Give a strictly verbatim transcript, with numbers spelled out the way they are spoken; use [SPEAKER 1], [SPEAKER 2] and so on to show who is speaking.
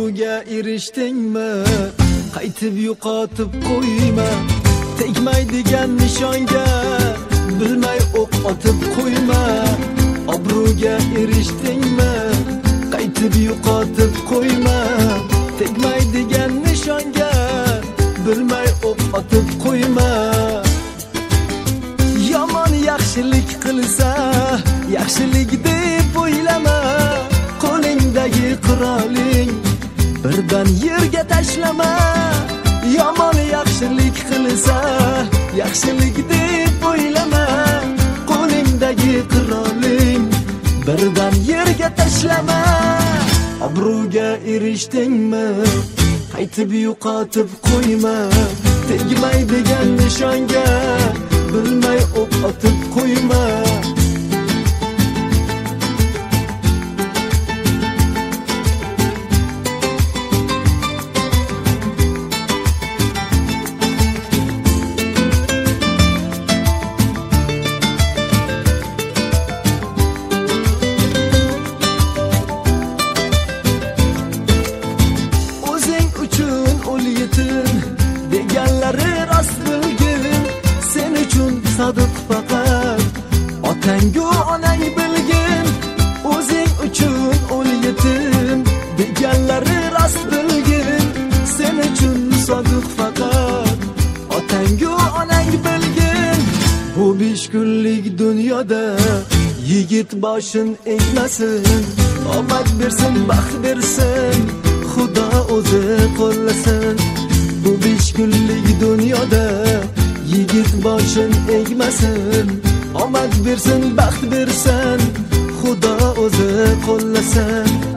[SPEAKER 1] obro'ga erishdingmi, qaytib yo'qotib qo'yma. Tegmaydigan nishonga bilmay o'q otib qo'yma. Obro'ga erishdingmi, qaytib yo'qotib qo'yma. Tegmaydigan nishonga bilmay o'q otib qo'yma. Yomon yaxshilik qilsa, yaxshilik deb o'ylama. Qo'lingdagi quroling birdan yerga tashlama. Yomon yaxshilik qilsa, yaxshilik deb o'ylama. Qo'lingdagi quroling birdan yerga tashlama. Obro'ga erishdingmi, qaytib yo'qotib qo'yma. Tegmaydigan nishonga bilmay o'q otib qo'yma. O'zing uchun o'l yetim deganlari rost bilgin. Sen uchun sodiq faqat otang-ku onang bilgin. O'zing uchun o'l yetim deganlari rost bilgin. Sen uchun sodiq faqat otang-ku onang bilgin. Bu besh kunlik dunyoda yigit boshin egmasin. Omad bersin, baxt bersin, Xudo o'zi qo'llasin. Bu besh kunlik dunyoda yigit boshin egmasin. Omad bersin, baxt bersin, Xudo o'zi qo'llasin.